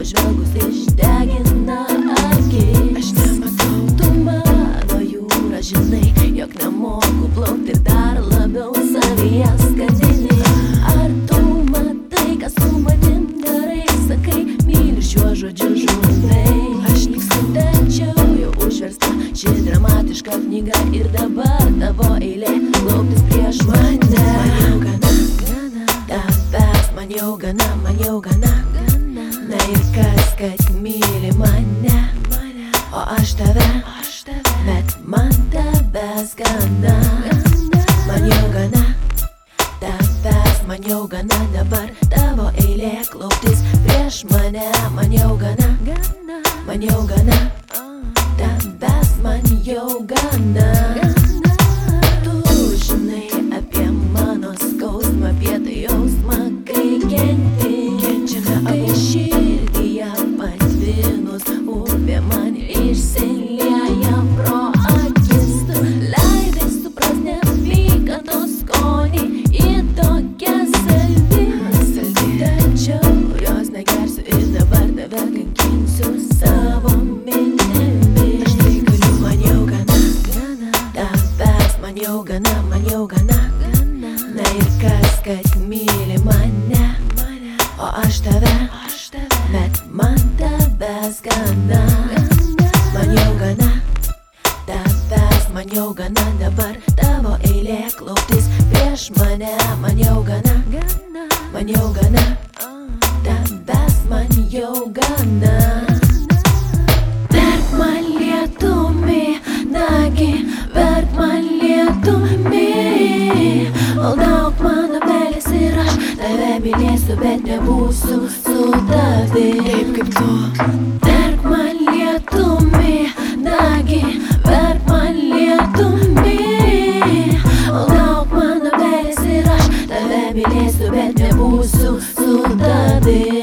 pažvelgus išdegina akį. Aš nematau, tu mano jūra, žinai, jog nemoku plaukti ir dar labiau savyje skandini. Ar tu matai, kas su manim darai, sakai, myliu šiuo žodžiu žudai. Aš nykstu, tačiau jau užversta ši dramatiška knyga ir dabar tavo eilė klauptis prieš mane. Man jau gana, man jau gana. Na ir kas, kad myli mane, o aš tave, bet man tavęs gana. Man jau gana, tavęs man jau gana. Dabar tavo eilė klauptis prieš mane. Man jau gana, man jau gana. Tavęs man jau gana. Tu žinai apie mano skausmą, apie tai jausmą, kai kenčiame abu širdyje patvinus. Upė man išsilieja pro akis. Tu leidai suprast neapykantos skonį į tokią saldi. Tačiau jos negersiu ir dabar tave kankinsiu savo mintimis. Aš tai galiu, man jau gana. Tavęs man jau gana, man jau gana. Na ir kas, kad myli mane, o aš tave, bet man tavęs gana. Man jau gana, tavęs man jau gana. Dabar tavo eilė klauptis prieš mane. Man jau gana, man jau gana. Tavęs man jau gana. Verk man lietumi, nagi, verk man lietumi. Maldauk mano meilės ir aš tave mylėsiu, bet nebūsiu su tavim. Taip kaip tu. Verk man lietumi, nagi, verk man lietumi. Maldauk mano meilės ir aš tave mylėsiu, bet nebūsiu su tavim.